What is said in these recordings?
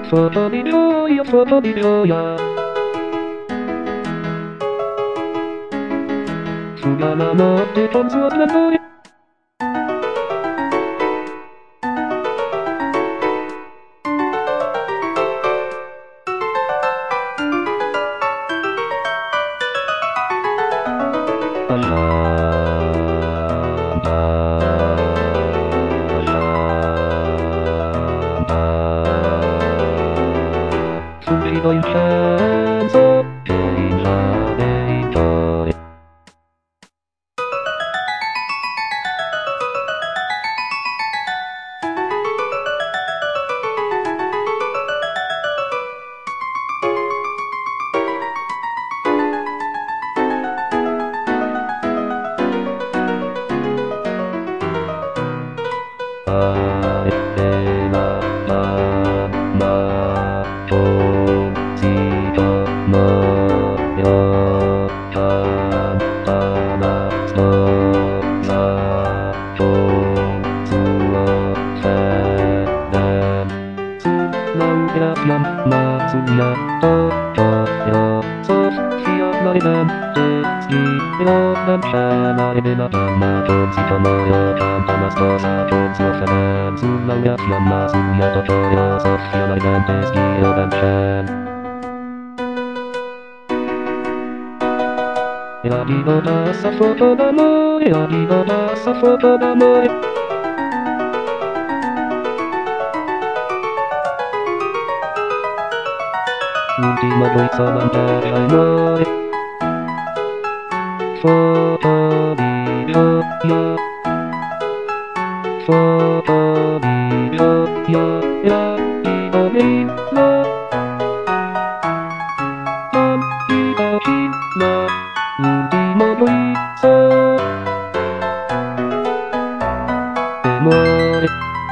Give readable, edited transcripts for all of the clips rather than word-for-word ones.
外に病や外に病やすがなまってとんずなのよあらひどい変ぞ、いらねいとい。あれな、と、ちと、の、よ、たな、と、さ、と、つを、せ、でん。つ、なんややん、まつや、と、よ、そ、しやないでん、て、つき、よ、なんしゃないでな、たな、と、ちと、の、よ、たん、たますと、さ、と、つを、せ、でん。つ、なんややん、まつや、と、よ、そ、しやないでん、て、つき、よ、なんしゃやりのださフォトだもやりのださフォトだもUltima voice on the more Photo video yo Photo video yo ya ido ni la Tam ido hi la Ultima voice More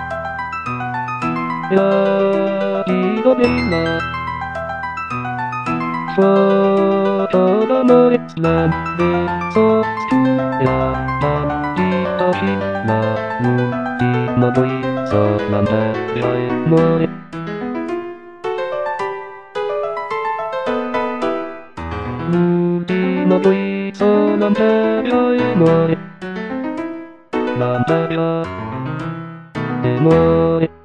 Ya ido ni la Photo the more slam de so stu ya tam di to hi na Ultima voice on the more Ultima voice on the more Namperia, amore.